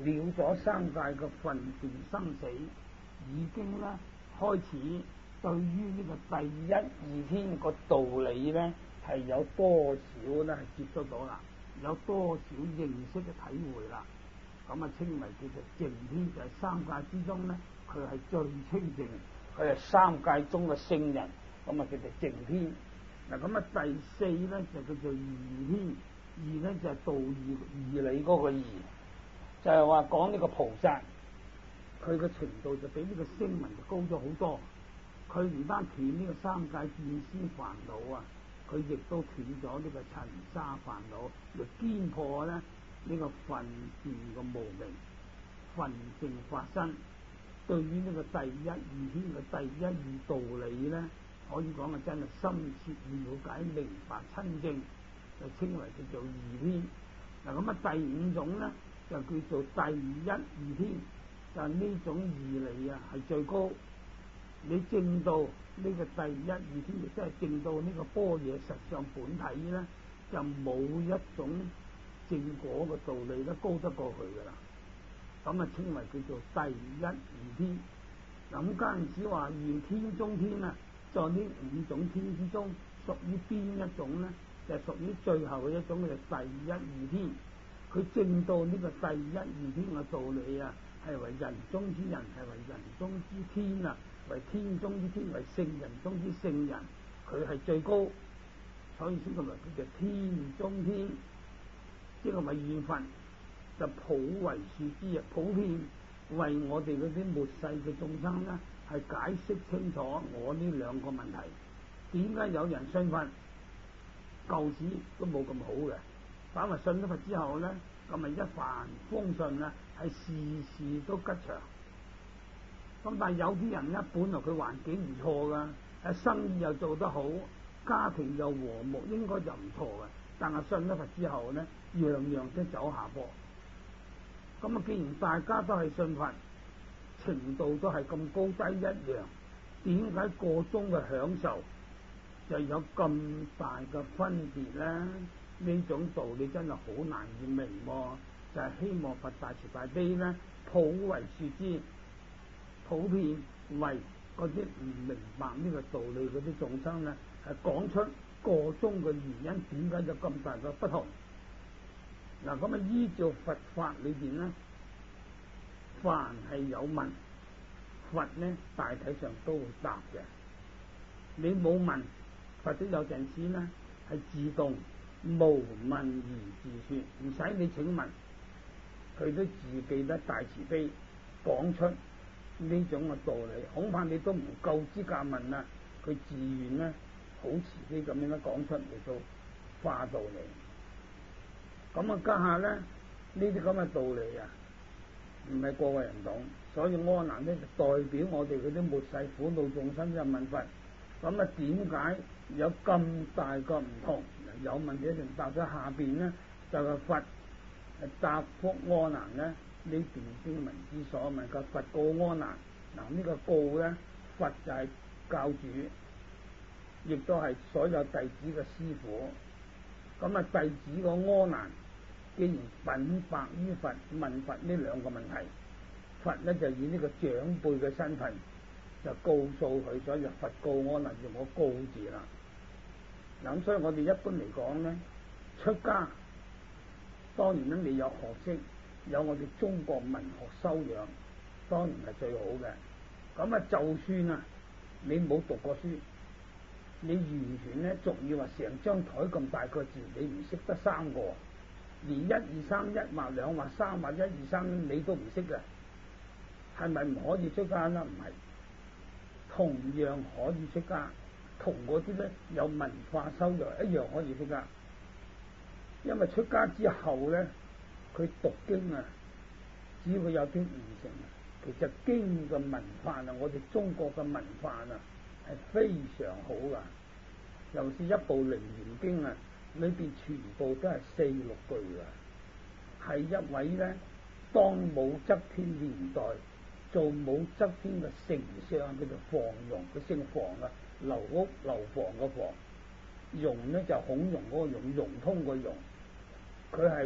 了咗三界嘅分段生死，已經咧開始對於呢個第一二天個道理咧係有多少咧係接觸到啦，有多少認識嘅體會啦。咁啊稱為叫做淨天，就係三界之中咧，佢係最清淨，佢係三界中嘅聖人，咁啊叫做淨天。嗱咁啊第四咧就叫做義天，義咧就係道義理嗰個義，就係話講呢個菩薩，佢嘅程度就比呢個聲聞就高咗好多。佢唔單斷呢個三界見思煩惱啊，佢亦都斷咗呢個塵沙煩惱，又堅破咧呢個分段嘅無明，分淨法身。對於呢個第一二天嘅第一二道理咧，可以講啊真係深切了解明白親證，就稱為叫做義天。嗱咁啊第五種咧就叫做第一二天，就係呢種義理啊係最高。你證到呢個第一二天，亦即係證到呢個般若實相本體咧，就冇一種正果嘅道理都高得過佢噶啦。咁啊稱為叫做第一二天。嗱咁間止話現天中天啊，在呢五種天之中，屬於邊一種咧？就係屬於最後嘅一種，就係第一二天。佢證到呢個第一二天嘅道理啊，係為人中之人，係為人中之天啊，為天中之天，為聖人中之聖人，佢係最高，所以先咁嚟叫做天中天。即係咪現佛就普為樹之啊，普遍為我哋嗰啲末世嘅眾生咧，係解釋清楚我呢兩個問題。點解有人信佛舊時都冇咁好嘅，反為信咗佛之後咧，咁咪一帆風順啊，係事事都吉祥。咁但係有啲人咧，本來佢環境唔錯噶，生意又做得好，家庭又和睦，應該就唔錯嘅。但係信咗佛之後咧，樣樣都走下坡。咁啊，既然大家都係信佛，程度都係咁高低一樣，點解個中嘅享受就有咁大嘅分別咧？呢種道理真係好難以明喎。就係希望佛大慈大悲咧，普為樹之，普遍為嗰啲唔明白呢個道理嗰啲眾生咧，係講出個中嘅原因，點解有咁大嘅不同。嗱咁啊，依照佛法裏邊咧，凡係有問，佛咧大體上都會答嘅。你冇問，佛都有陣時咧係自動無問而自說，唔使你請問，佢都自己得大慈悲講出呢種嘅道理。恐怕你都唔夠資格問啦，佢自願咧好慈悲咁樣講出嚟到化道理。咁啊，家下咧呢啲咁嘅道理啊，唔係個個人懂，所以阿難咧就代表我哋嗰啲末世苦惱眾生就問佛。咁啊，點解有咁大個唔同？有問題一定答咗下邊咧，就係佛答覆阿難咧呢段經文之所問嘅。佛告阿難，嗱呢個告咧，佛就係教主，亦都係所有弟子嘅師傅。咁啊，弟子個阿難既然稟白於佛，問佛呢兩個問題，佛咧就以呢個長輩嘅身份就告訴佢，所以就佛告阿難用個告字啦。嗱咁，所以我哋一般嚟講咧，出家當然咧，你有學識，有我哋中國文學修養，當然係最好嘅。咁啊，就算啊你冇讀過書，你完全咧，仲要話成張台咁大個字，你唔識得三個，連一二三一畫兩畫三畫一二三你都唔識嘅，係咪唔可以出家啦？唔係，同樣可以出家，同嗰啲咧有文化修養一樣可以出家。因為出家之後咧，佢讀經啊，只要佢有啲悟性啊，其實經嘅文化啊，我哋中國嘅文化啊係非常好噶。尤其是一部《楞嚴經》啊，裏邊全部都係四六句噶，係一位咧當武則天年代做武則天嘅丞相，叫做房容，佢姓房啊，樓屋樓房嘅房，容咧就孔融嗰個容，融通個容，佢係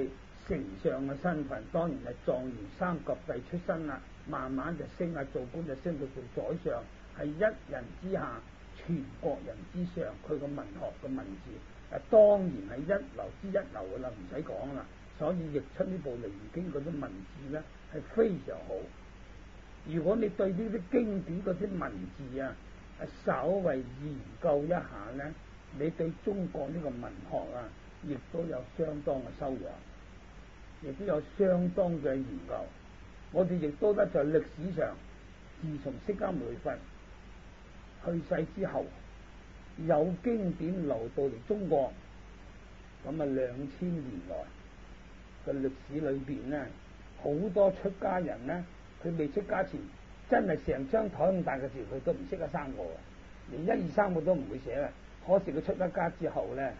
丞相嘅身份，當然係狀元三及第出身啦，慢慢就升啊，做官就升到做宰相，係一人之下，全國人之上。佢個文學嘅文字當然係一流之一流噶啦，唔使講啦。所以譯出呢部《離經》嗰啲文字咧係非常好。如果你對呢啲經典嗰啲文字稍為研究一下咧，你對中國呢個文學亦都有相當嘅修養，亦都有相當嘅研究。我哋亦都咧在歷史上，自從釋迦牟尼佛去世之後，有經典流到嚟中國，咁2000年來嘅歷史裏邊咧，好多出家人咧，佢未出家前真係成張台咁大嘅字佢都唔識得三個，連1、2、3個都唔會寫啦。可是佢出咗家之後咧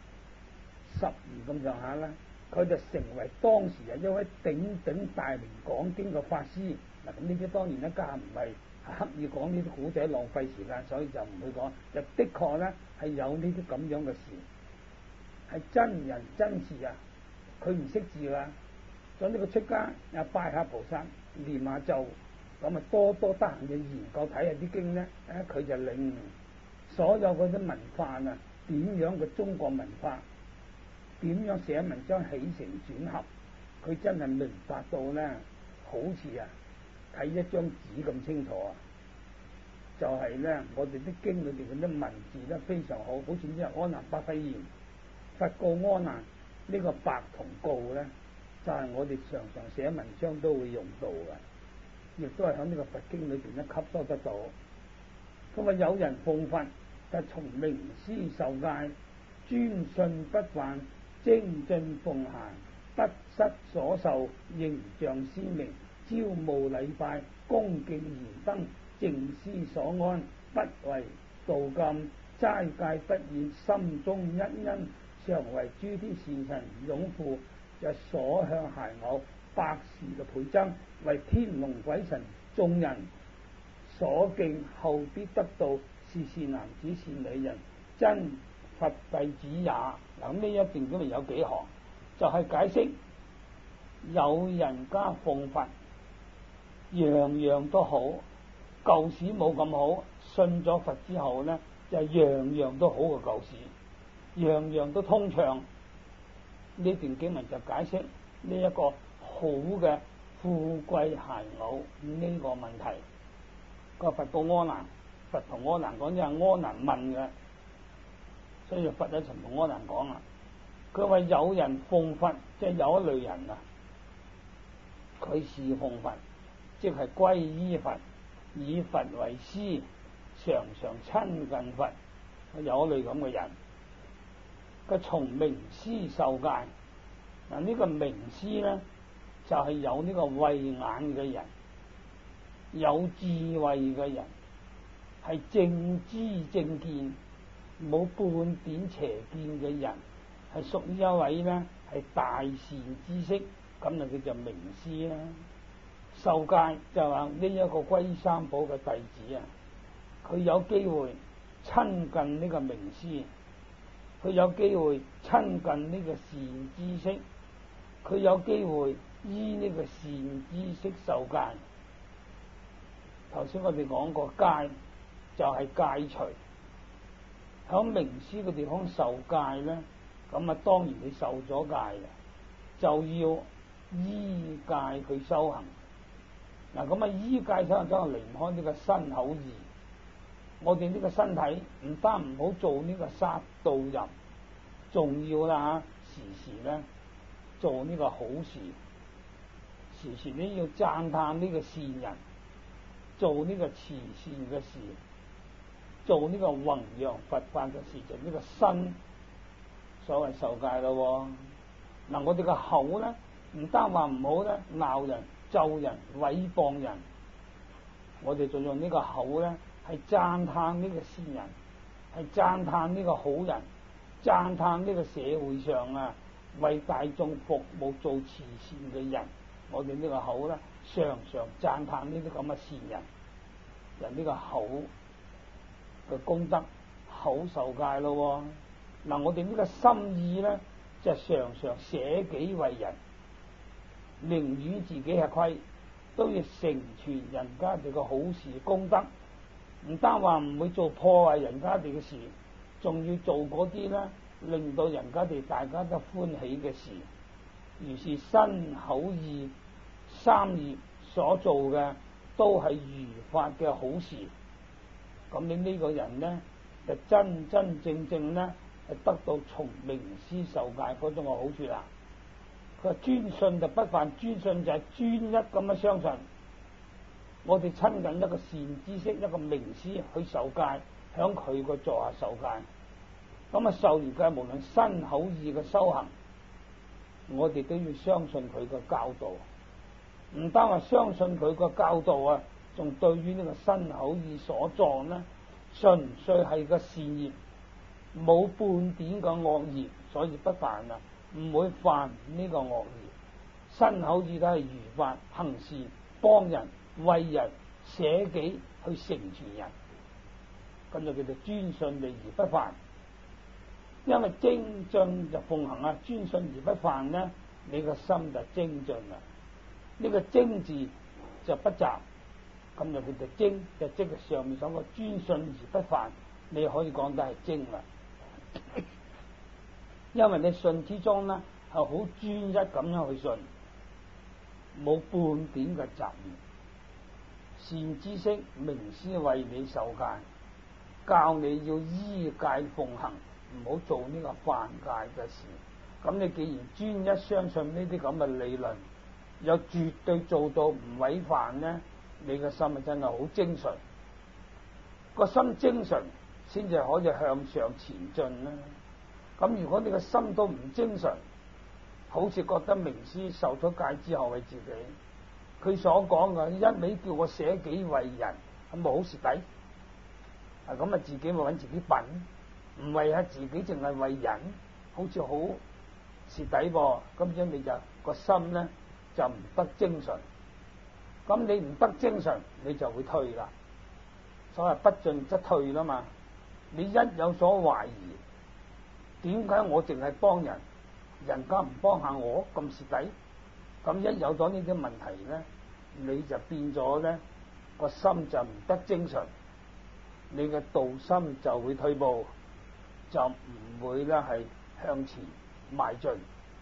，10年咁上下啦，佢就成為當時一位鼎鼎大名講經嘅法師。嗱，咁呢啲當然一家唔係刻意講呢啲古仔浪費時間，所以就唔會講。就的確咧係有呢啲咁樣嘅事，係真人真事啊！佢唔識字㗎，所以呢個出家拜下菩薩，念下咒，咁多得閒嘅研究睇下啲經咧，佢就領所有嗰啲文化點樣嘅中國文化，點樣寫文章起承轉合，佢真係明白到咧，好似睇一張紙咁清楚啊！就係咧，我哋啲經裏邊嗰啲文字咧非常好，好似呢個阿難巴揮言，佛告阿難呢個白同告咧，就係我哋常常寫文章都會用到嘅，亦都係喺呢個佛經裏邊咧吸收得到。咁啊，有人奉佛就從名師受戒，專信不犯，精進奉行，不失所受，形象鮮明，朝暮禮拜，恭敬嚴登，靜思所安，不為道禁，齋戒不厭，心中一欣，常為諸天善神擁護，就所向諧偶，百事嘅倍增，為天龍鬼神眾人所敬，後必得道，是善男子善女人，真佛弟子也。嗱，呢一段咁咪有幾行，就係解釋有人家奉佛，樣樣都好，舊時冇咁好，信咗佛之後呢，就樣樣都好過舊時，樣樣都通暢。呢段經文就解釋呢一個好嘅富貴諧偶呢個問題。個佛告阿難，佛同阿難講，就係阿難問嘅，所以佛就同阿難講啦。佢話有人奉佛，即係有一類人佢侍奉佛，即係皈依佛，以佛為師，常常親近佛。有一類咁嘅人，佢從名師受戒。嗱，呢個名師咧，就係有呢個慧眼嘅人，有智慧嘅人，係正知正見，冇半點邪見嘅人，係屬於一位咧係大善知識，咁就叫做名師啦。受戒就話呢一個皈依三寶嘅弟子佢有機會親近呢個名師，佢有機會親近呢個善知識，佢有機會依呢個善知識受戒。頭先我哋講過戒就係戒除，響名師嘅地方受戒咧，咁當然你受咗戒嘅，就要依戒佢修行。嗱，咁依戒修行真係離唔開呢個身口意。我哋呢個身體唔單唔好做呢個殺盜淫，仲要啦時時咧做呢個好事，時時咧要讚歎呢個善人，做呢個慈善嘅事，做呢個弘揚佛法嘅事，就呢個身所謂受戒咯。嗱，我哋個口咧唔單話唔好咧，鬧人、咒人、毀謗人，我哋就用呢個口咧係讚歎呢個善人，係讚歎呢個好人，讚歎呢個社會上為大眾服務做慈善嘅人。我哋呢個口咧常常讚歎呢啲咁嘅善人，人呢個口嘅功德，口受戒咯。嗱，我哋呢個心意咧就常常捨己為人， 寧願自己吃虧，都要成全人家哋嘅好事功德。唔單話唔會做破壞人家哋嘅事，仲要做嗰啲咧令到人家哋大家都歡喜嘅事。於是身口意三業所做嘅都係如法嘅好事。咁你呢個人呢，就真真正正呢係得到從名師受戒嗰種嘅好處啦。佢話專信就不犯，專信就係專一咁樣相信。我哋親近一個善知識，一個名師去受戒，響佢個座下受戒。咁啊受完戒，無論身口意嘅修行，我哋都要相信佢嘅教導。唔單話相信佢個教導啊，仲對於呢個身口意所作呢，純粹係個善業，冇半點嘅惡業，所以不犯啊，唔會犯呢個惡業。身口意都係如法行善，幫人為人捨己去成全人，咁就叫做專信利而不犯。因為精進就奉行啊，專信而不犯呢，你個心就精進啦。呢個精字就不雜，咁就叫做精，就即係上面所講專信而不犯，你可以講得係精啦。因為你信之中呢係好專一咁樣去信，冇半點嘅雜念。善知識名師為你受戒，教你要依戒奉行，唔好做呢個犯戒嘅事。咁你既然專一相信呢啲咁嘅理論，有絕對做到唔違犯呢，你個心啊真係好精純。個心精純先至可以向上前進啦。咁如果你個心都唔精純，好似覺得名師受咗戒之後為自己，佢所講嘅一味叫我捨己為人，咁咪好蝕底。咁啊自己咪揾自己笨，唔為下自己，淨係為人，好似好蝕底噃。咁樣你就個心呢就唔得精純。咁你唔得精純，你就會退啦。所謂不進則退啦嘛。你一有所懷疑，點解我淨係幫人，人家唔幫下我咁蝕底？咁一有咗呢啲問題呢，你就變咗呢個心就唔得精純，你嘅道心就會退步，就唔會咧係向前邁進。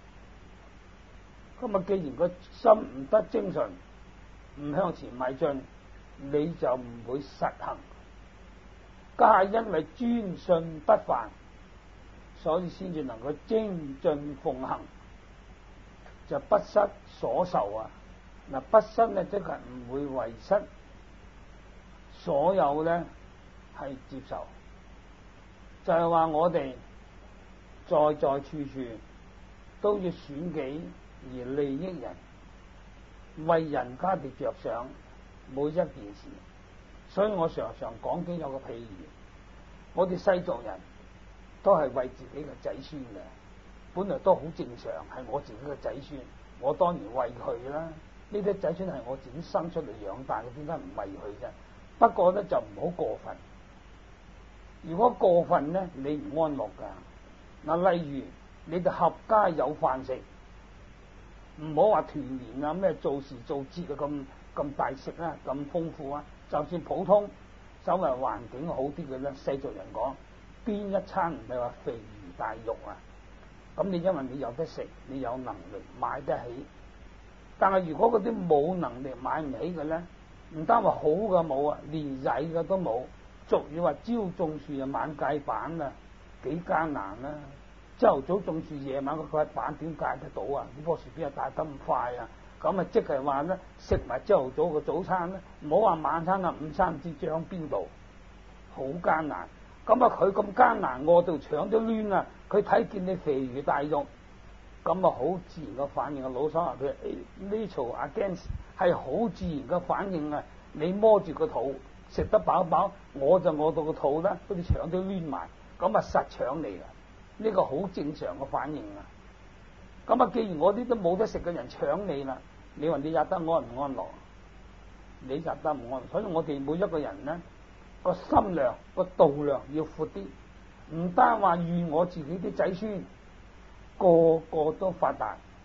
咁啊，既然個心唔得精純，唔向前邁進，你就唔會實行。加因為專信不犯，所以先至能夠精進奉行，就不失所受啊！嗱，不失呢即係唔會遺失，所有呢係接受。就係話我哋在在處處都要損己而利益人，為人家哋着想每一件事。所以我常常講經有個譬如，我哋世俗人都係為自己嘅仔孫嘅，本來都好正常，係我自己嘅仔孫，我當然為佢啦。呢啲仔孫係我自己生出嚟養大嘅，點解唔為佢啫？不過咧就唔好過分。如果過分咧，你唔安樂噶。嗱，例如你哋合家有飯食，唔好話團年啊，咩做時做節啊咁大食啊，咁豐富啊。就算普通稍微環境好啲嘅咧，世俗人講邊一餐唔係話肥魚大肉啊？咁你因為你有得食，你有能力買得起。但係如果嗰啲冇能力買唔起嘅咧，唔單話好嘅冇啊，連曳嘅都冇。俗語話朝種樹啊晚戒板啊，幾艱難啦！朝頭早種樹，夜晚嗰塊板點戒得到啊？呢棵樹邊有大得咁快啊？咁啊即係話咧，食埋朝頭早嘅早餐咧，唔好話晚餐啊，午餐唔知將邊度，好艱難。咁啊佢咁艱難，餓到腸都攣啊！佢睇見你肥魚大肉，咁啊好自然嘅反應啊！老生話佢 natural against 係好自然嘅反應啊！你摸住個肚食得飽飽，我就餓到個肚啦，嗰啲腸都攣埋，咁啊實腸嚟啦！呢個好正常嘅反應啊！咁啊，既然我啲都冇得食嘅人搶你啦，你話你入得安唔安樂？你入得唔安樂？所以我哋每一個人呢，個心量、個度量要闊啲，唔單話願我自己啲仔孫個個都發達，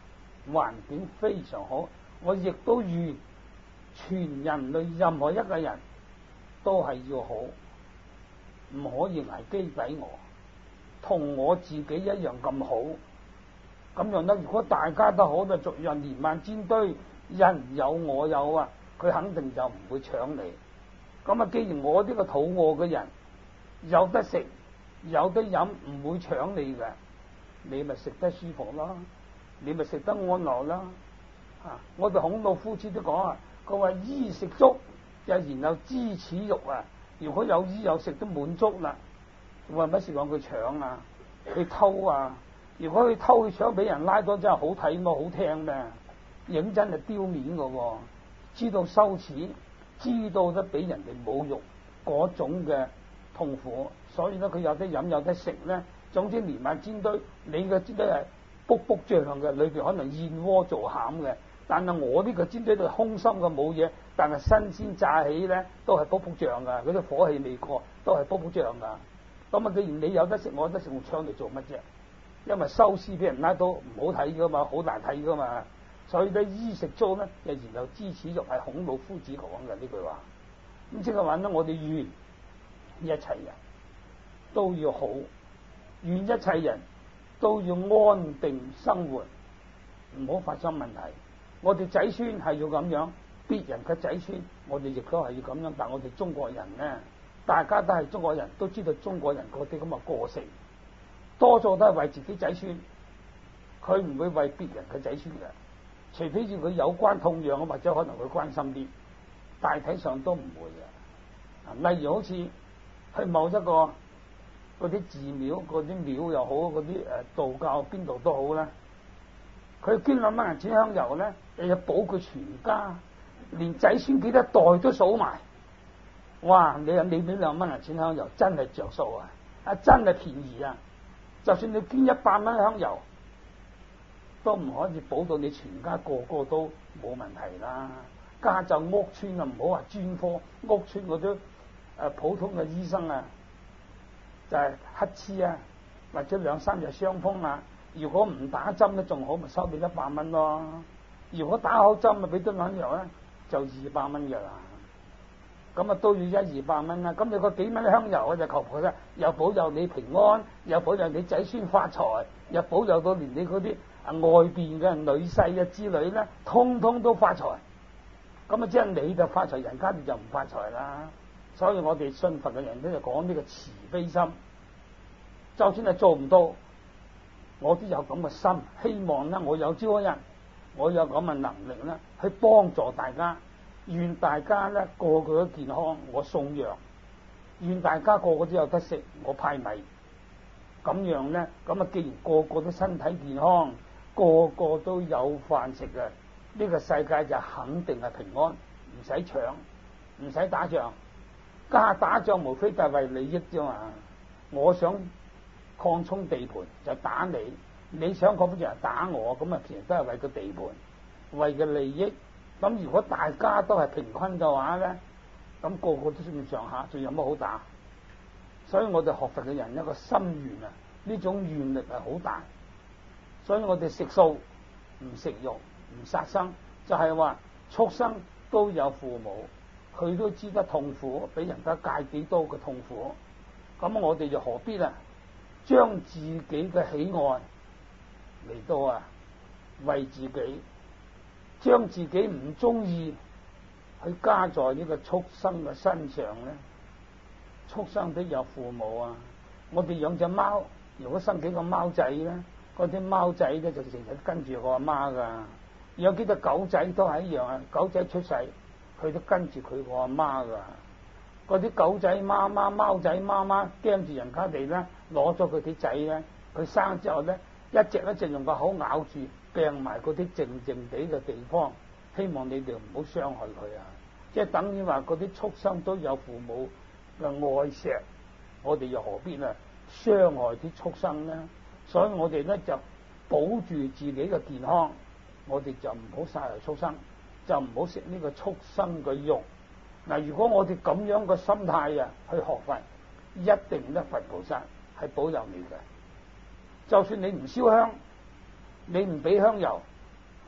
環境非常好。我亦都願全人類任何一個人都係要好，唔可以危機訖我，同我自己一樣咁好。咁樣咧，如果大家都好，就逐樣連萬煎堆，人有我有啊，佢肯定就唔會搶你。咁啊，既然我呢個肚餓嘅人有得食有得飲，唔會搶你嘅，你咪食得舒服咯，你咪食得安樂啦。啊！我哋孔老夫子都講啊，佢話衣食足，就然後知恥辱啊。如果有衣有食都滿足啦，為乜事講佢搶啊？去偷啊？如果佢偷去搶俾人拉咗，真係好睇麼？好聽咩？認真係丟面噶喎，知道羞恥，知道得俾人哋侮辱嗰種嘅痛苦，所以咧佢有得飲有得食咧，總之連埋煎堆，你嘅煎堆係卜卜脹嘅，裏邊可能燕窩做餡嘅。但係我呢個煎堆都係空心嘅冇嘢，但係新鮮炸起咧都係卜卜脹噶，嗰啲火氣未過都係卜卜脹噶。咁啊，既然你有得食，我有得食，我搶嚟做乜啫？因為收屍俾人拉到唔好睇噶嘛，好難睇噶嘛。所以咧衣食足咧，就然後知恥辱，係孔老夫子講嘅呢句話。咁即係話咧，我哋願一切人都要好，願一切人都要安定生活，唔好發生問題。我哋仔孫係要咁樣，別人嘅仔孫我哋亦都係要咁樣。但我哋中國人呢，大家都係中國人，都知道中國人嗰啲咁嘅個性，多數都係為自己仔孫，佢唔會為別人嘅仔孫嘅，除非要佢有關痛癢，或者可能會關心啲，大體上都唔會嘅。例如好似去某一個嗰啲寺廟，嗰啲廟又好，嗰啲道教邊度都好啦，佢捐2蚊銀錢香油咧，又要保佢全家，連仔孫幾多代都數埋。哇！你俾2蚊銀錢香油，真係着數啊！真係便宜啊！就算你捐100蚊香油，都唔可以保到你全家個個都冇問題啦。加就屋村啊，唔好話專科，屋村嗰啲普通嘅醫生啊，就係乞嗤啊，或者2、3日傷風啊。如果唔打針咧仲好，咪收你100蚊咯。如果打好針咪俾樽香油咧，就200蚊嘅啦。咁啊都要100-200蚊啦。咁你個幾蚊香油我就求佢啦，又保佑你平安，又保佑你仔孫發財，又保佑到連你嗰啲外邊嘅女婿啊之類咧，通通都發財。咁啊即係你就發財，人家就唔發財啦。所以我哋信佛嘅人咧就講呢個慈悲心，就算係做唔到，我都有咁嘅心，希望咧我有朝一日我有咁嘅能力咧去幫助大家，願大家咧個個都健康，我送藥；願大家個個都有得食，我派米。咁樣咧，咁啊既然個個都身體健康，個個都有飯食嘅，呢個世界就肯定係平安，唔使搶，唔使打仗。家打仗無非就係為利益啫嘛。我想擴充地盤就打你，你想擴充就係打我，咁啊其實都係為個地盤，為個利益。咁如果大家都係平均嘅話咧，咁個個都算上下，仲有乜好打？所以我哋學佛嘅人一個心願啊，呢種願力係好大。所以我哋食素唔食肉唔殺生，就係話畜生都有父母，佢都知得痛苦，俾人家戒幾多嘅痛苦。咁我哋就何必啊？將自己嘅喜愛嚟到為自己，將自己唔中意去加在呢個畜生嘅身上咧。畜生都有父母啊！我哋養隻貓，如果生幾個貓仔咧，嗰啲貓仔咧就成日跟住個阿媽噶。有幾隻狗仔都係一樣啊！狗仔出世，佢都跟住佢個阿媽噶。嗰啲狗仔媽媽、貓仔媽媽驚住人家哋咧攞咗佢啲仔咧，佢生之後咧一隻用個口咬住，掟埋嗰啲靜靜地嘅地方，希望你哋唔好傷害佢啊！即係等於話嗰啲畜生都有父母嘅愛錫，我哋又何必傷害啲畜生呢？所以我哋咧就保住自己嘅健康，我哋就唔好殺害畜生，就唔好食呢個畜生嘅肉。嗱，如果我哋咁樣嘅心態去學佛，一定咧佛菩薩係保佑你嘅。就算你唔燒香，你唔俾香油，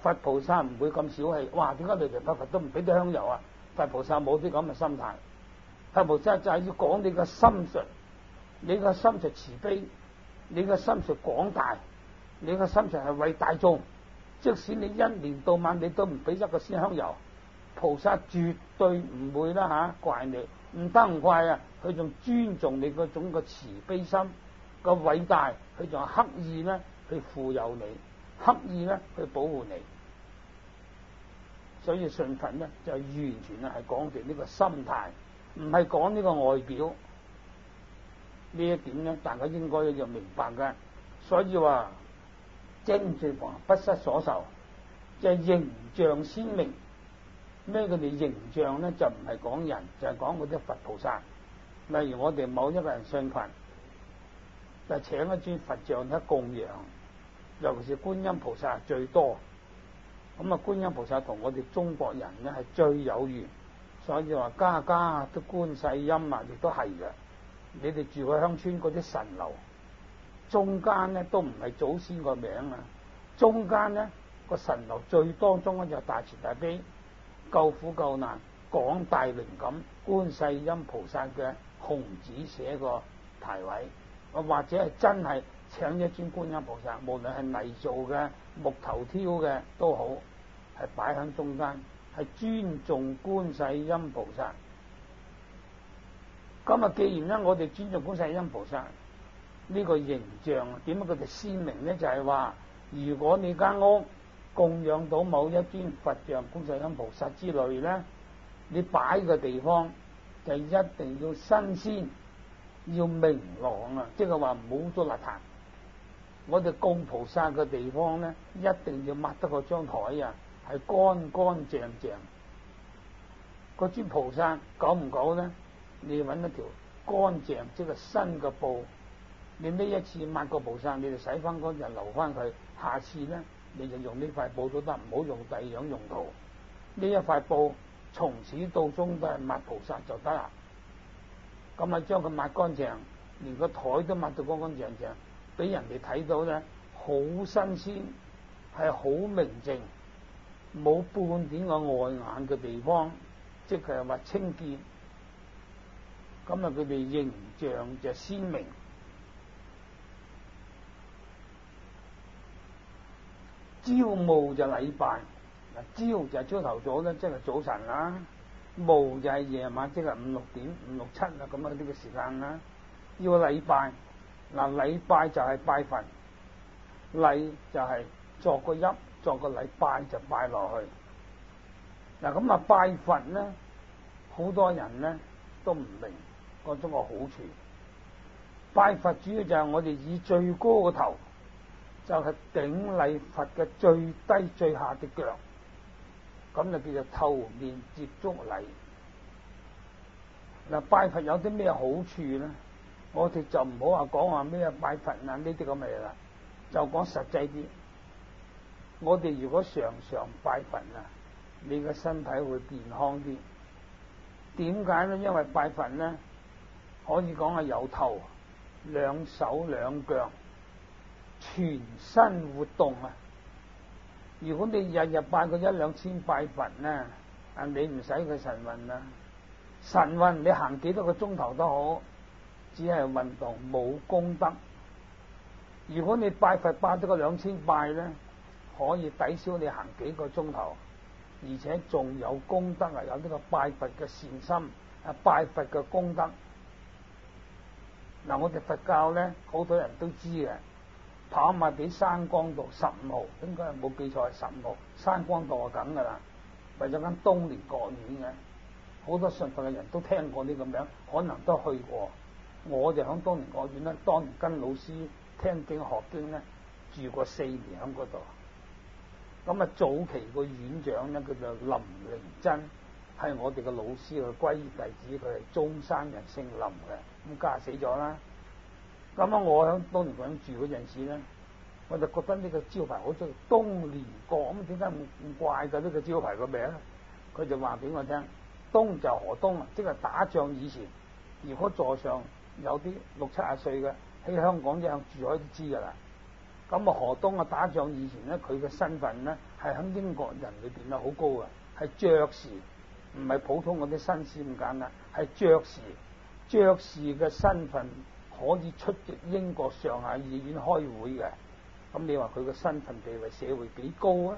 佛菩薩唔會咁小氣，哇！點解嚟嚟拜佛都唔俾啲香油啊？佛菩薩冇啲咁嘅心態，佛菩薩就係要講你個心術，你個心術慈悲，你個心術廣大，你個心術係為大眾。即使你一年到晚你都唔俾一個鮮香油，菩薩絕對唔會啦怪你，唔得唔怪啊！佢仲尊重你嗰種個慈悲心個偉大，佢仲刻意咧去富有你，刻意咧去保護你。所以信佛咧就完全係講住呢個心態，唔係講呢個外表。呢一點咧，大家應該要明白嘅。所以話精進房不失所受，就係形象鮮明。咩叫做形象咧？就唔係講人，就係講嗰啲佛菩薩。例如我哋某一個人信佛，就請一尊佛像喺供養，尤其是觀音菩薩最多。咁啊，觀音菩薩同我哋中國人咧係最有緣，所以話家家都觀世音啊，亦都係嘅。你哋住喺鄉村嗰啲神樓，中間咧都唔係祖先個名啊，中間咧個神樓最當中咧就大慈大悲、救苦救難、廣大靈感觀世音菩薩嘅紅紙寫個牌位，或者係真係請一尊觀音菩薩，無論係泥做嘅、木頭挑嘅都好，係擺喺中間，係尊重觀世音菩薩。咁啊，既然咧我哋尊重觀世音菩薩呢個形象，點解佢哋鮮明咧？就係話，如果你間屋供養到某一尊佛像、觀世音菩薩之類咧，你擺嘅地方就一定要新鮮，要明朗啊！即係話唔好咗邋遢。我哋供菩薩嘅地方咧，一定要抹得嗰張台啊，係乾乾淨淨。嗰尊菩薩久唔久咧，你揾一條乾淨即係新嘅布，你呢一次抹個菩薩，你就洗翻乾淨留翻佢，下次咧你就用呢塊布都得，唔好用第二樣用途。呢一塊布從始到終都係抹菩薩就得啦。咁啊，將佢抹乾淨，連個台都抹到乾乾淨淨，俾人哋睇到咧，好新鮮，係好明淨，冇半點個礙眼嘅地方，即係話清潔。咁啊，佢哋形象就鮮明。朝暮就禮拜，嗱，朝就係朝頭早咧，即係早晨啦；暮就係夜晚，即係5、6點、5、6、7啊咁啊呢個時間啦。要禮拜，嗱，禮拜就係拜佛，禮就係作個揖，作個禮，拜就拜落去。嗱，咁啊拜佛咧，好多人咧都唔明嗰種個好處。拜佛主要就係我哋以最高嘅頭，就係頂禮佛嘅最低最下嘅腳，咁就叫做頭面接觸禮。嗱，拜佛有啲咩好處咧？我哋就唔好話講話咩拜佛啊呢啲咁嘅嘢啦，就講實際啲。我哋如果常常拜佛啊，你嘅身體會健康啲。點解咧？因為拜佛咧，可以講係有頭、兩手兩腳，全身活動啊！如果你日日拜個1、2千拜佛咧，啊你唔使佢神運啦，神運你行幾多個鐘頭都好，只係運動冇功德。如果你拜佛拜咗個2千拜咧，可以抵消你行幾個鐘頭，而且仲有功德啊！有呢個拜佛嘅善心啊，拜佛嘅功德。嗱，我哋佛教咧，好多人都知嘅。跑馬地山光道15號，應該係冇記錯係15號。山光道係梗噶啦，為咗間東蓮國院嘅，好多信佛嘅人都聽過呢個名，可能都去過。我就響東蓮國院咧，當年跟老師聽經學經咧，住過4年喺嗰度。咁啊，早期個院長咧，佢就林靈真，係我哋嘅老師嘅皈依弟子，佢係中山人，姓林嘅，咁家死咗啦。咁啊，我喺東蓮國院住嗰陣時咧，我就覺得呢個招牌好似東蓮國，咁點解咁怪嘅呢個招牌個名？佢就話俾我聽，東就河東啊，即係打仗以前，如果座上有啲60、70歲嘅喺香港一樣住開都知噶啦。 咁啊，何東啊打仗以前咧，佢嘅身份咧係喺英國人裏邊啊好高啊，係爵士，唔係普通嗰啲紳士咁簡單，係爵士。爵士嘅身份可以出席英國上下議院開會嘅，咁你話佢嘅身份地位社會幾高啊？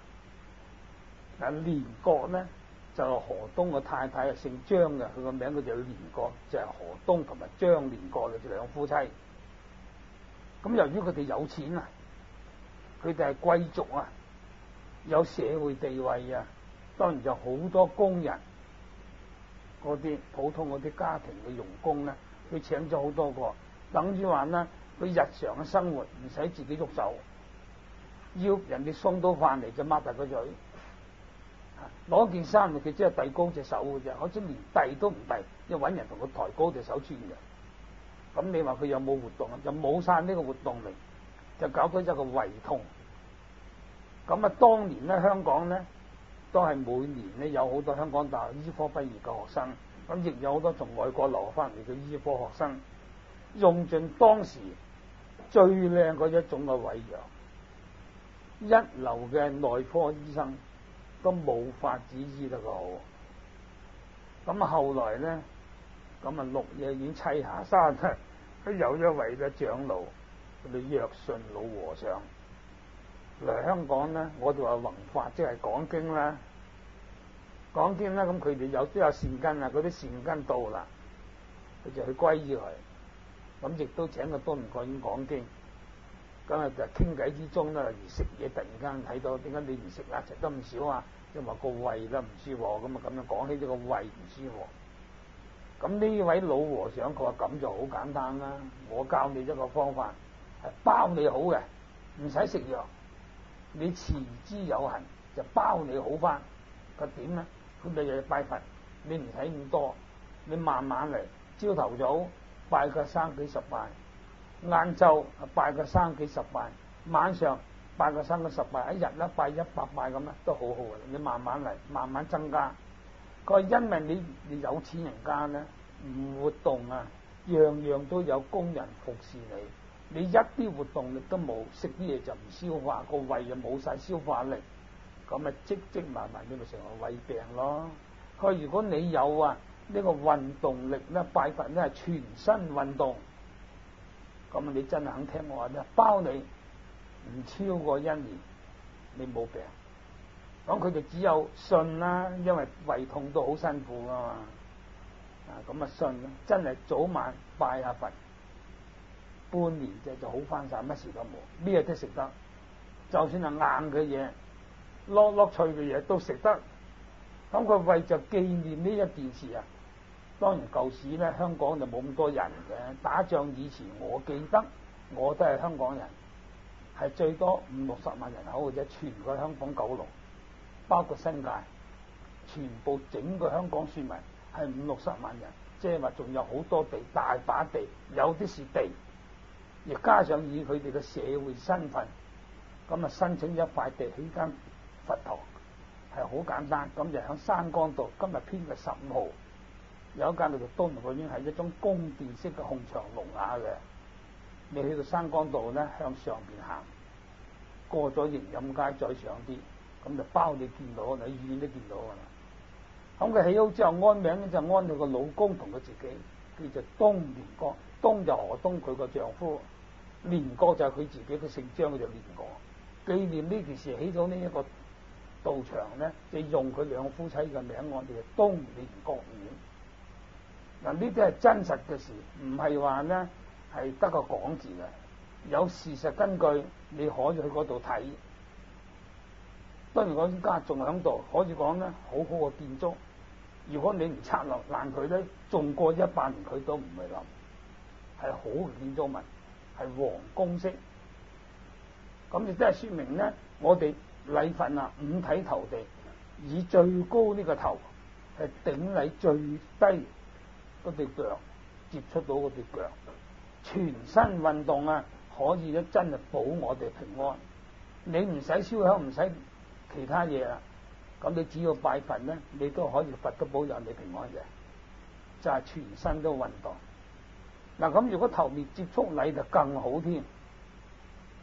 嗱，連國咧就何東嘅太太係姓張嘅，佢個名佢就連國，就係何東同埋張連國嘅兩夫妻。咁由於佢哋有錢啊，佢哋係貴族啊，有社會地位啊，當然就好多工人，嗰啲普通嗰啲家庭嘅傭工咧，佢請咗好多個，等於話咧，佢日常嘅生活唔使自己喐手，要人哋送到飯嚟就擘大個嘴，攞件衫佢只係遞高隻手嘅啫，好似連遞都唔遞，要揾人同佢抬高隻手穿嘅。咁你話佢有冇活動啊？就冇晒呢個活動力，就搞到一個胃痛。咁啊，當年咧香港咧都係每年咧有好多香港大學醫科畢業嘅學生，咁亦有好多從外國留翻嚟嘅醫科學生，用盡當時最靚嗰一種嘅胃藥，一流嘅內科醫生都冇法子醫得個好。咁後來咧，咁啊綠野苑棲霞山咧，佢有一位嘅長老，佢哋藥順老和尚嚟香港咧，我哋話弘法即係講經啦，講經啦，咁佢哋都有善根啊，嗰啲善根到啦，佢就去皈依佢，咁亦都請個多明國院講經，咁啊就傾偈之中咧，而食嘢突然間睇到，點解你唔食啊？食得咁少啊？因為話個胃啦唔舒服，咁啊咁樣講起咗個胃唔舒服。咁呢位老和尚佢話咁就好簡單啦，我教你一個方法，係包你好嘅，唔使食藥，你持之有恒就包你好翻。佢點咧？佢咪日日拜佛，你唔使咁多，你慢慢嚟。朝頭早拜個生幾十拜，晏晝拜個生幾十拜，晚上拜個生幾十拜，一日咧拜100拜咁咧都好好嘅。你慢慢嚟，慢慢增加。佢話因為你有錢人家咧唔活動啊，樣樣都有工人服侍你，你一啲活動力都冇，食啲嘢就唔消化，個胃又冇晒消化力，咁咪積積埋埋你咪成個胃病咯。佢話如果你有啊呢個運動力咧，拜佛咧係全身運動，咁你真係肯聽我話咧，包你唔超過1年你冇病。咁佢就只有信啦，因為胃痛都好辛苦噶嘛，咁啊信啦，真係早晚拜下佛，半年就好翻晒，乜事都冇，咩都食得，就算係硬嘅嘢、碌脆嘅嘢都食得。咁佢為就紀念呢一件事啊，當然舊時咧香港就冇咁多人嘅，打仗以前我記得我都係香港人，係最多50-60萬人口嘅啫，全個香港9龍。包括新界，全部整個香港選民係50-60萬人，即係話仲有好多地，大把地，有啲是地，亦加上以佢哋嘅社會身份，咁啊申請一塊地起間佛堂，係好簡單。咁就喺山崗道，今日編嘅15號，有一間叫做東明國院，係一種宮殿式嘅紅牆龍瓦嘅。你去到山崗道咧，向上邊行，過咗迎蔭街再上啲。咁就包你見到，你醫院都見到噶啦。咁佢起好之後安名就安佢個老公同佢自己，叫做東連國。東就何東佢個丈夫，連國就係佢自己，佢姓張，佢就連國。紀念呢件事起咗呢一個道場咧，就用佢兩夫妻嘅名，我哋叫東連國院。嗱，呢啲係真實嘅事，唔係話咧係得個講字嘅，有事實根據，你可以去嗰度睇。當然嗰家仲喺度，可以講咧好好嘅建築。如果你唔拆落爛佢咧，仲過100年佢都唔會冧，係好嘅建築物，係皇宮式。咁亦都係說明咧，我哋禮佛啊，五體投地，以最高呢個頭係頂禮最低嗰對腳，接觸到嗰對腳，全身運動啊，可以咧真係保我哋平安。你唔使燒香，唔使其他嘢啦，咁你只要拜佛咧，你都可以佛都保佑你平安嘅，就係全身都運動。嗱，咁如果頭面接觸禮就更好添，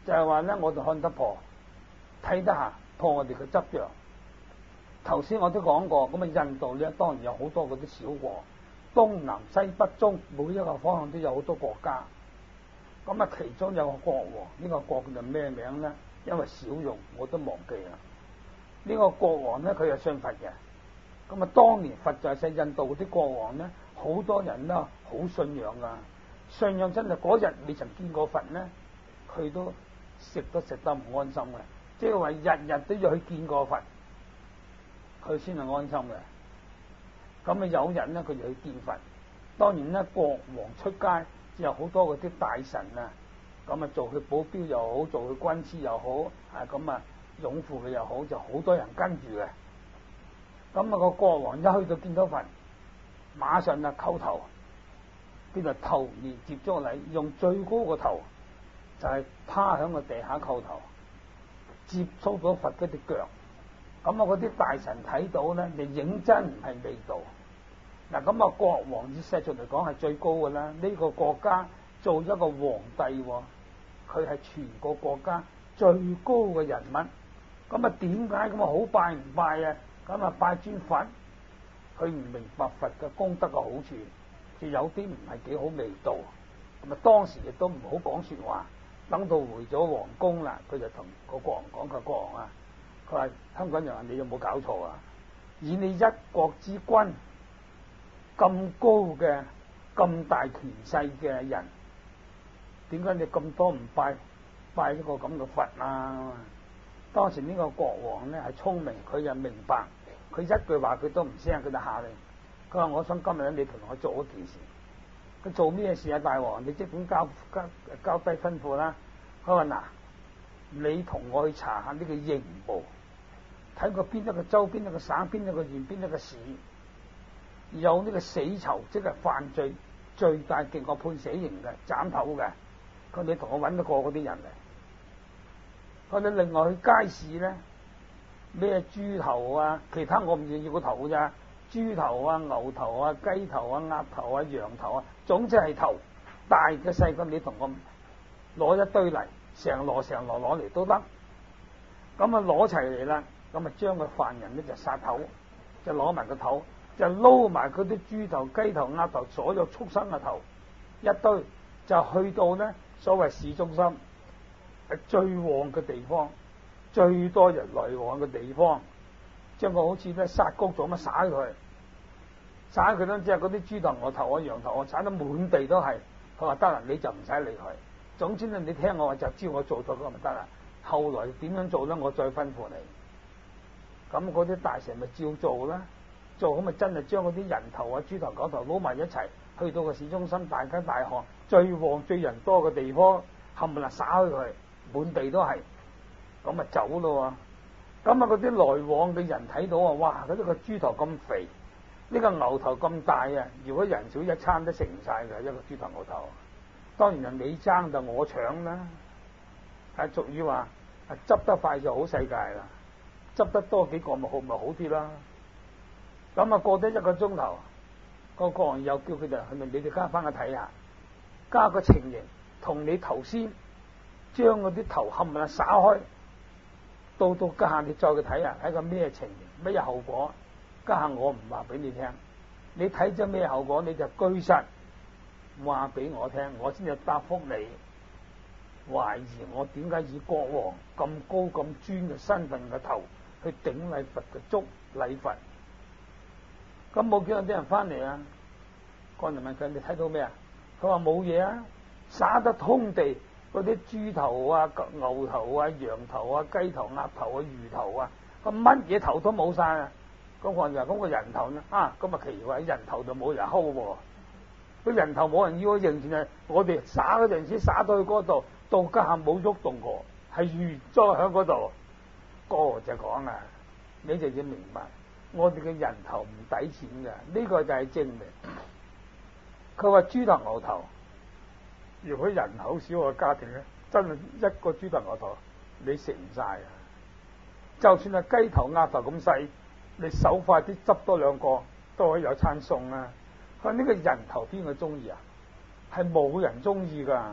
就係話咧，我哋看得破，睇得下，破我哋嘅執着。頭先我都講過，咁啊印度咧當然有好多嗰啲小國，東南西北中每一個方向都有好多國家。咁啊其中有個國王，呢個國叫做咩名咧？因為少用我都忘記啦。呢個國王咧，佢係信佛嘅。咁啊，當年佛在世，印度嗰啲國王咧，好多人咧好信仰噶，信仰真係嗰日未曾見過佛咧，佢都食得唔安心嘅，即係話日日都要去見過佛，佢先係安心嘅。咁啊有人咧，佢就去見佛。當然咧，國王出街有好多嗰啲大臣啊，咁啊做佢保鏢又好，做佢軍師又好，咁啊擁護佢又好，就好多人跟住嘅。咁啊個國王一去到見到佛，馬上就叩頭，佢就頭面接咗禮，用最高個頭就係趴響個地下叩頭，接觸到佛嗰隻腳。咁啊嗰啲大臣睇到咧，你認真唔係味道。嗱咁啊國王以世俗嚟講係最高噶啦，呢個國家做一個皇帝，佢係全個國家最高嘅人物。咁啊點解咁啊好拜唔拜啊？咁啊拜尊佛，佢唔明白佛嘅功德嘅好處，就有啲唔係幾好味道。咁啊當時亦都唔好講說話，等到回咗皇宮啦，佢就同個國王講：佢國王啊，佢話香港人話你有冇搞錯啊？以你一國之君咁高嘅咁大權勢嘅人，點解你咁多唔拜一個咁嘅佛啊？當時呢個國王咧係聰明，佢就明白，佢一句話佢都唔聲，佢就下令，佢話我想今日你同我做一件事。佢做咩事啊？大王，你即管交低吩咐啦。佢話嗱，你同我去查下呢個刑部，睇過邊一個州、邊一個省、邊一個縣、邊一個市有呢個死囚，即係犯罪最大極惡判死刑嘅斬頭嘅。佢你同我揾得過嗰啲人嚟。佢哋另外去街市咧，咩豬頭啊，其他我唔要個頭咋，豬頭啊、牛頭啊、雞頭啊、鴨頭啊、羊頭啊，總之係頭，大嘅細嘅，你同我攞一堆嚟，成籮攞嚟都得。咁啊攞齊嚟啦，咁啊將個犯人咧就殺頭，就攞埋個頭，就撈埋佢啲豬頭、雞頭、鴨頭，所有畜生嘅頭一堆，就去到咧所謂市中心。係最旺嘅地方，最多人來往嘅地方，將佢好似咧殺谷咗咁撒佢，撒佢咧，即係嗰啲豬頭、鵝頭啊、羊頭啊，撒得滿地都係。佢話得啦，你就唔使理佢。總之咧，你聽我話就照我做咗咁咪得啦。後來點樣做咧，我再吩咐你。咁嗰啲大臣咪照做啦，做咁咪真係將嗰啲人頭啊、豬頭、狗頭撈埋一齊，去到個市中心大街大巷最旺最人多嘅地方，冚唪唥撒開佢。滿地都係，咁咪走咯。咁啊嗰啲來往嘅人睇到啊，哇！嗰啲個豬頭咁肥，呢個牛頭咁大啊！如果人少一餐都食唔晒嘅一個豬頭牛頭。當然係你爭就我搶啦。係俗語話，執得快就好世界啦，執得多幾個咪好啲啦。咁啊過咗一個鐘頭，個國王又叫佢哋去咪你哋加翻去睇下，加個情形同你頭先。將嗰啲頭冚唪唥撒開，到家下你再去睇下，睇個咩情形，咩後果？家下我唔話俾你聽，你睇咗咩後果，你就據實話俾我聽，我先至答覆你。懷疑我點解以國王咁高咁尊嘅身份嘅頭去頂禮佛嘅足禮佛？咁冇幾多啲人翻嚟啊？個人問佢：你睇到咩啊？佢話冇嘢啊，撒得通地。嗰啲豬頭啊、牛頭啊、羊頭啊、雞頭、鴨頭啊、魚頭啊，咁乜嘢頭都冇晒啊！咁我就話咁個人頭呢？咁啊奇怪，人頭就冇人睺喎。個人頭冇人要，仍然係我哋撒嗰陣時撒到去嗰度，到家下冇喐動過，係原裝喺嗰度。哥就講啊，你就要明白，我哋嘅人頭唔抵錢嘅，呢個就係證明。佢話豬頭牛頭。如果人口少嘅家庭咧，真係一個豬頭牛頭你食唔晒啊！就算係雞頭鴨頭咁細，你手快啲執多兩個都可以有餐餸啊！佢話呢個人頭邊個中意啊？係冇人中意噶，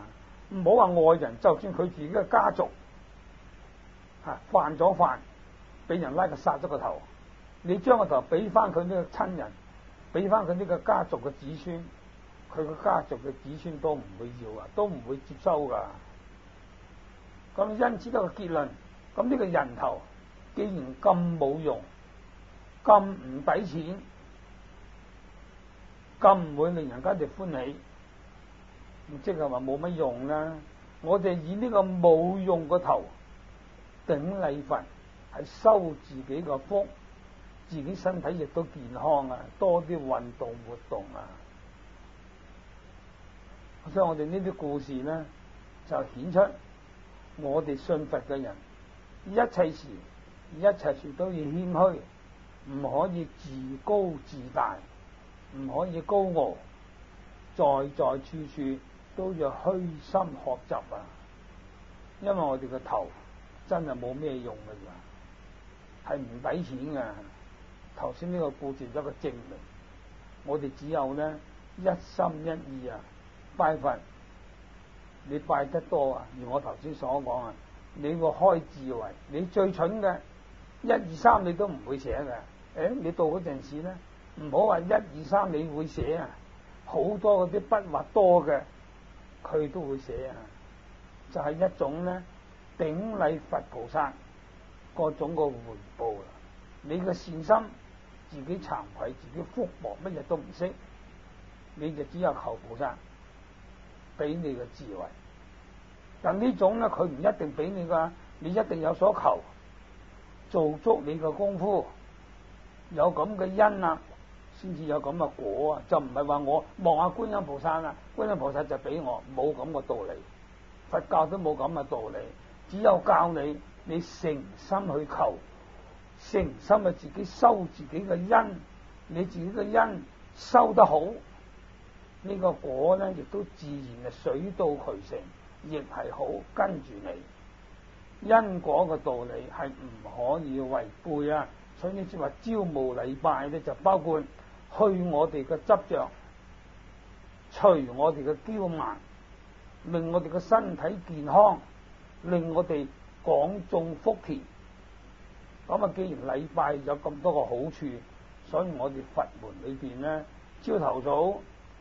唔好話外人，就算佢自己嘅家族犯咗犯，俾人拉佢殺咗個頭，你將個頭俾翻佢呢個親人，俾翻佢呢個家族嘅子孫，佢個家族嘅子孫都唔會要啊，都唔會接收噶。咁因此一個結論，咁呢個人頭既然咁冇用，咁唔抵錢，咁唔會令人家哋歡喜，即係話冇乜用啦。我哋以呢個冇用個頭頂禮佛，係修自己個福，自己身體亦都健康啊，多啲運動活動啊。所以我哋呢啲故事呢，就顯出我哋信佛嘅人，一切時一切處都要謙虛，唔可以自高自大，唔可以高傲，在在處處都要虛心學習啊！因為我哋個頭真係冇咩用嘅，係唔抵錢嘅。頭先呢個故事一個證明，我哋只有呢一心一意啊，拜佛。你拜得多啊，如我頭先所講啊，你會開智慧。你最蠢嘅1、2、3你都唔會寫嘅。你到嗰陣時呢，唔好話1、2、3你會寫啊，好多嗰啲筆畫多嘅，佢都會寫啊。就係一種呢頂禮佛菩薩各種個回報啦。你嘅善心自己慚愧，自己福薄，乜嘢都唔識，你就只有求菩薩俾你嘅智慧。但呢種呢，佢唔一定俾你噶，你一定有所求，做足你嘅功夫，有咁嘅因啊，先至有咁嘅果啊。就唔係話我望下觀音菩薩啊，觀音菩薩就俾我，冇咁嘅道理。佛教都冇咁嘅道理，只有教你誠心去求，誠心去自己修自己嘅因，你自己嘅因修得好，呢個果呢亦都自然係水到渠成，亦係好跟住你。因果嘅道理係唔可以違背啊！所以你知話招募禮拜咧，就包括去我哋嘅執着，除我哋嘅驕慢，令我哋嘅身體健康，令我哋廣種福田。咁啊，既然禮拜有咁多個好處，所以我哋佛門裏邊呢，朝頭早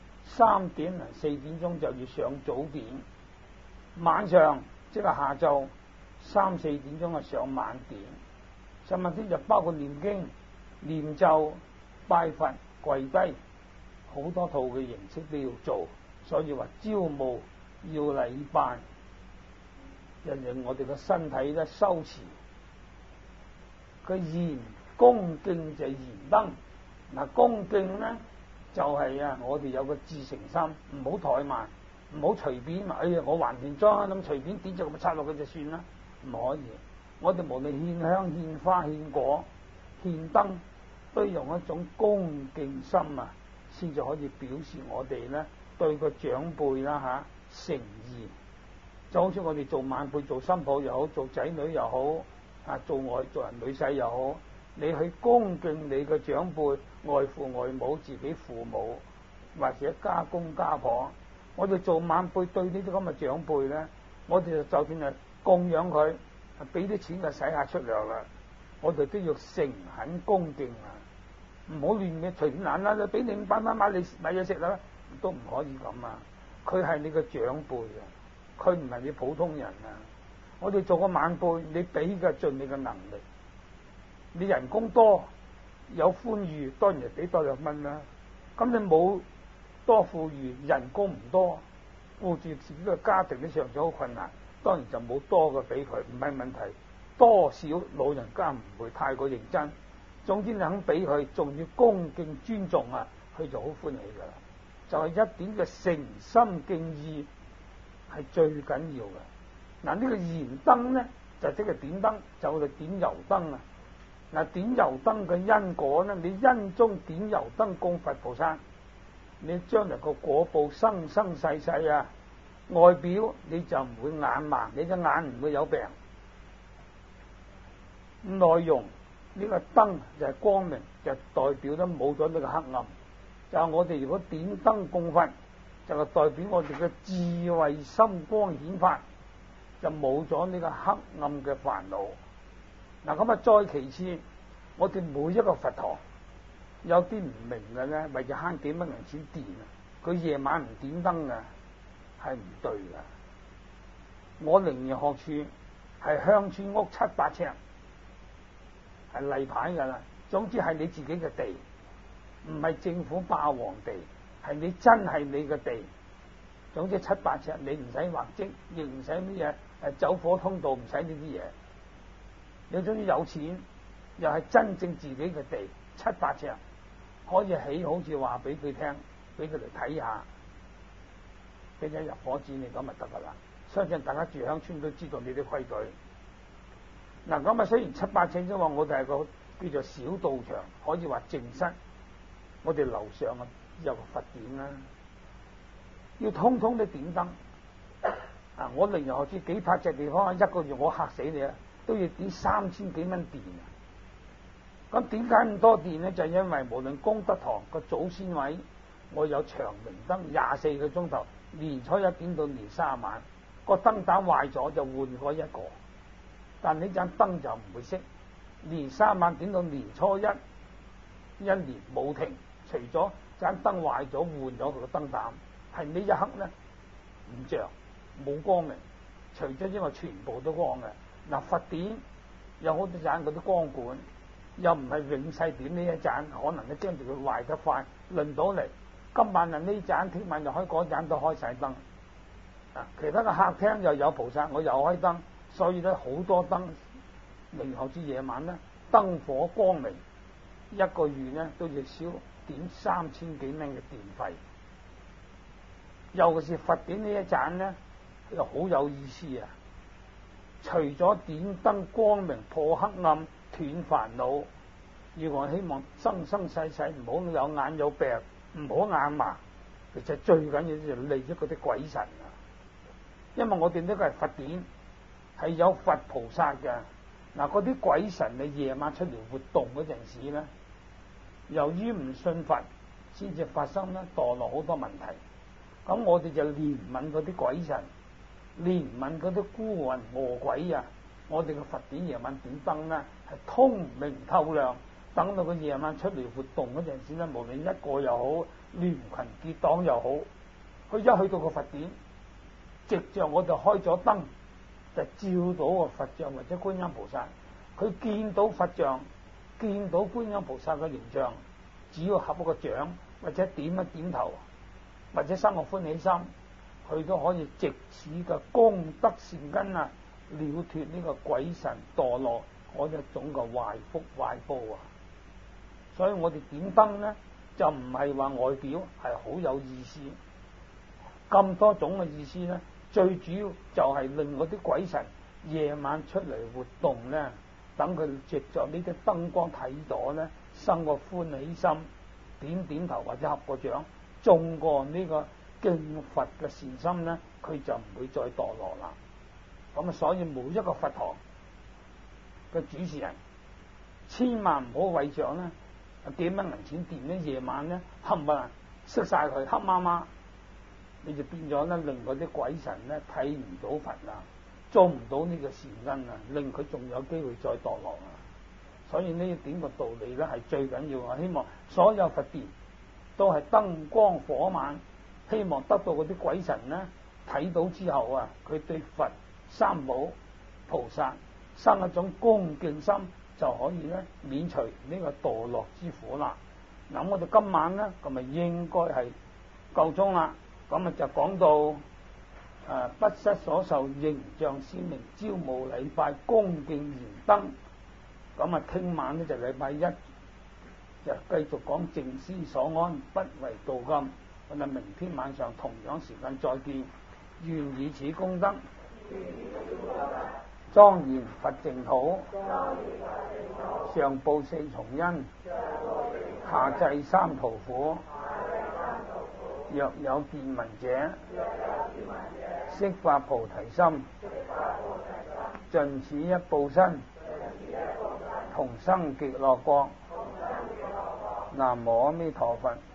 3點4點鐘就要上早點，晚上即係下晝3、4點鐘啊上晚點。上晚點就包括念經、念咒、拜佛、跪低，好多套嘅形式都要做。所以話招募要禮拜，令我哋嘅身體咧修持。佢言恭敬就係燃燈。嗱，恭敬咧就係我哋有個至誠心，唔好怠慢，唔好隨便話我還田裝咁隨便點就咁插落去就算啦，唔可以。我哋無論獻香、獻花、獻果、獻燈，都用一種恭敬心啊，先至可以表示我哋咧對個長輩啦誠意。就好似我哋做晚輩、做新抱又好，做仔女又好，做人女婿又好，你去恭敬你嘅長輩、外父外母、自己父母或者家公家婆。我哋做晚輩對呢啲咁嘅長輩咧，我哋就算係供養佢，俾啲錢就使下出糧啦，我哋都要誠懇恭敬啊！唔好亂嘅隨便攬啦，俾你500蚊買嘢食啦，都唔可以咁啊！佢係你嘅長輩啊，佢唔係你普通人啊！我哋做個晚輩，你俾嘅盡你嘅能力，你人工多有寬裕，當然俾多2蚊啦。咁你冇多富裕，人工唔多，顧住自己嘅家庭都尚咗好困難，當然就冇多嘅俾佢，唔係問題。多少老人家唔會太過認真，總之你肯俾佢，仲要恭敬尊重啊，佢就好歡喜噶啦。就係一點嘅誠心敬意係最緊要嘅。嗱，呢個燃燈咧就即係點燈，就我哋點油燈啊。嗱，點油燈嘅因果咧，你因中點油燈供佛菩薩，你將來個果報生生世世啊，外表你就唔會眼盲，你隻眼唔會有病。內容呢個燈就係光明，就代表得冇咗呢個黑暗。就係我哋如果點燈供佛， 就係代表我哋嘅智慧心光顯發，就冇咗呢個黑暗嘅煩惱。嗱，咁啊，再其次，我哋每一個佛堂有啲唔明嘅咧，為咗慳幾蚊銀錢電啊，佢夜晚唔點燈啊，係唔對噶。我靈驗學處係鄉村屋700尺，係例牌噶啦。總之係你自己嘅地，唔係政府霸王地，係你真係你嘅地。總之700尺，你唔使畫則，亦唔使乜嘢走火通道，唔使呢啲嘢。你總之有錢，又係真正自己嘅地，700尺可以起，好似話俾佢聽，俾佢哋睇下，俾佢入伙紙你咁咪得噶啦。相信大家住鄉村都知道你啲規矩。嗱，咁啊，雖然700尺啫嘛，我哋係個叫做小道場，可以話靜室。我哋樓上啊有個佛殿啦，要通通都點燈。啊，我靈驗學處幾百尺地方，一個月我嚇死你啊，都要點3000幾蚊電啊！咁點解咁多電呢？就係因為無論功德堂個祖先位，我有長明燈24個鐘頭，年初一點到年30晚，個燈膽壞咗就換過一個，但呢盞燈就唔會熄，年30晚點到年初一，一年冇停，除咗盞燈壞咗換咗佢個燈膽，係呢一刻呢唔着冇光明，除咗因為全部都光嘅。嗱，佛典有好多盞嗰啲光管，又唔係永世點呢一盞，可能咧將住佢壞得快，輪到嚟今晚啊呢盞，聽晚就開嗰盞都開晒燈。啊，其他嘅客廳又有菩薩，我又開燈，所以咧好多燈。靈驗學處夜晚咧燈火光明，一個月咧都要少點3000幾蚊嘅電費。尤其是佛典呢一盞咧，又好有意思啊！除咗點燈光明破黑暗斷煩惱，而我希望生生世世唔好有眼有病，唔好眼麻。其實最緊要就利益嗰啲鬼神啊！因為我哋呢個係佛典，係有佛菩薩嘅。嗱，嗰啲鬼神你夜晚出嚟活動嗰陣時咧，由於唔信佛，先至發生咧墮落好多問題。咁我哋就憐憫嗰啲鬼神，憐憫嗰啲孤魂餓鬼啊！我哋嘅佛典夜晚點燈咧，係通明透亮，等到佢夜晚出嚟活動嗰陣時咧，無論一個又好，聯群結黨又好，佢一去到個佛典，藉着我哋開咗燈，就照到個佛像或者觀音菩薩，佢見到佛像，見到觀音菩薩嘅形象，只要合一個掌或者點一點頭，或者生個歡喜心，佢都可以藉此嘅功德善根啊，了脫呢個鬼神墮落嗰一種嘅壞福壞報啊！所以我哋點燈呢，就唔係話外表，係好有意思。咁多種嘅意思呢，最主要就係令嗰啲鬼神夜晚出嚟活動呢，等佢藉着呢啲燈光睇咗呢，生個歡喜心，點點頭或者合個掌，種過呢個敬佛嘅善心呢，佢就唔會再墮落啦。咁啊，所以每一個佛堂嘅主持人，千萬唔好為着呢幾蚊銀錢電呢，夜晚呢冚唪唥熄晒佢，黑麻麻，你就變咗呢，令嗰啲鬼神呢睇唔到佛啦，做唔到呢個善根啊，令佢仲有機會再墮落啊。所以呢一點個道理呢係最緊要。我希望所有佛殿都係燈光火猛，希望得到嗰啲鬼神呢睇到之後啊，佢對佛三寶菩薩生一種恭敬心，就可以咧免除呢個墮落之苦啦。嗱，我哋今晚咧咁咪應該係夠鐘啦。咁啊就講到不失所受形象鮮明，朝暮禮拜恭敬燃燈。咁啊聽晚咧就禮拜一就繼續講靜思所安，不為道禁。咁啊明天晚上同樣時間再見，願以此功德莊嚴佛淨土，上報四重恩，下濟三途苦。若有見聞者，悉發菩提心，盡此一報身，同生極樂國。南無阿彌陀佛。